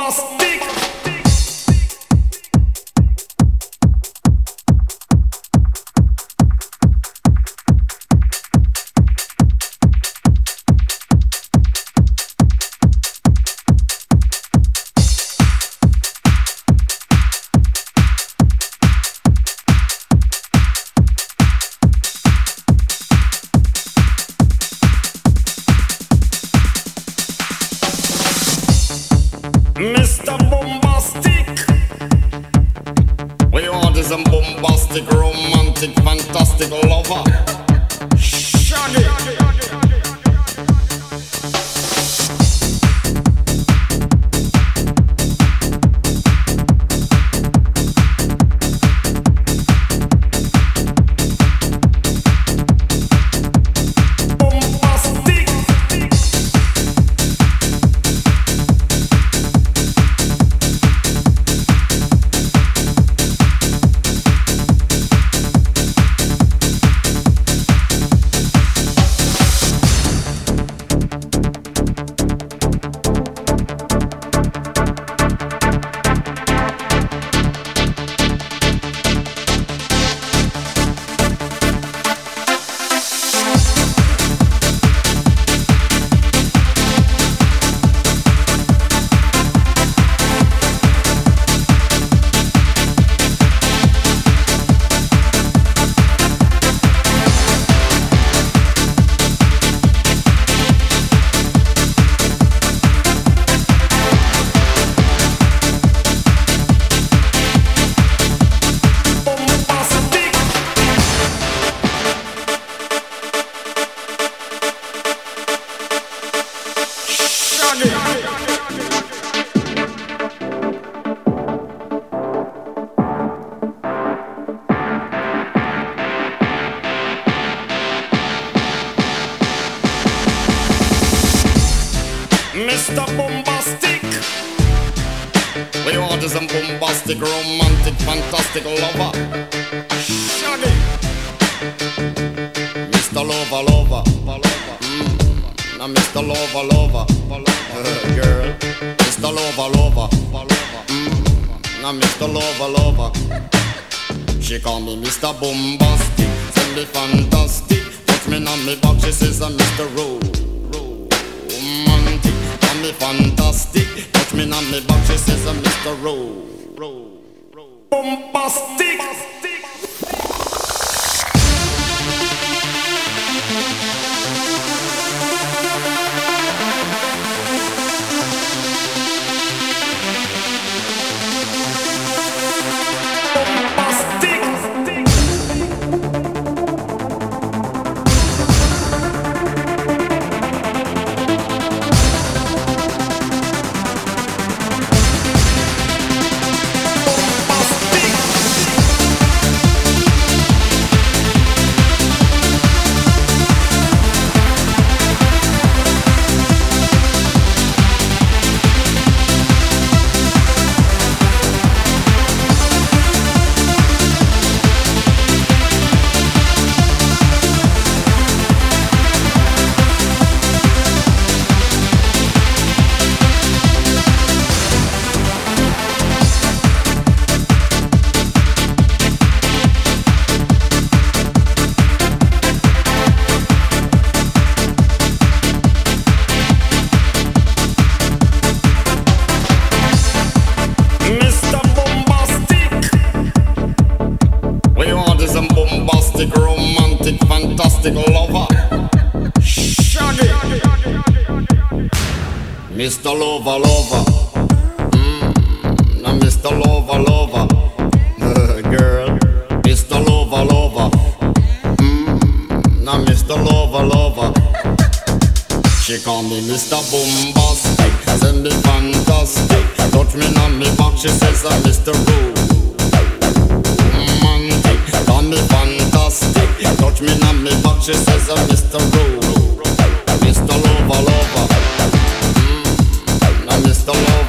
bombastic. Mr. Bombastic, we are this bombastic, romantic, fantastic lover. Shaggy. Mr. Bombastic, we are this bombastic, romantic, fantastic lover. Shaggy. Mr. Lover, now Mr. Lover, girl. Mr. Lover, now Mr. Lover. She call me Mr. Bombastic, send me fantastic. Touch me on me back, she says I'm Mr. Romantic. Call me fantastic, touch me on me back, she says I'm Mr. Bombastic. Bombastic, romantic, fantastic lover. Shaggy. Mr. Lover. Now Mr. Lover. Girl. Mr. Lover. Now Mr. Lover. She call me Mr. Bombastic, send me fantastic. Touch me on me back, she says I'm Mr. Romantic. Call me fantastic, touch me on me back, she says I'm Mr. Mr. Lover. Now Mr. Lover.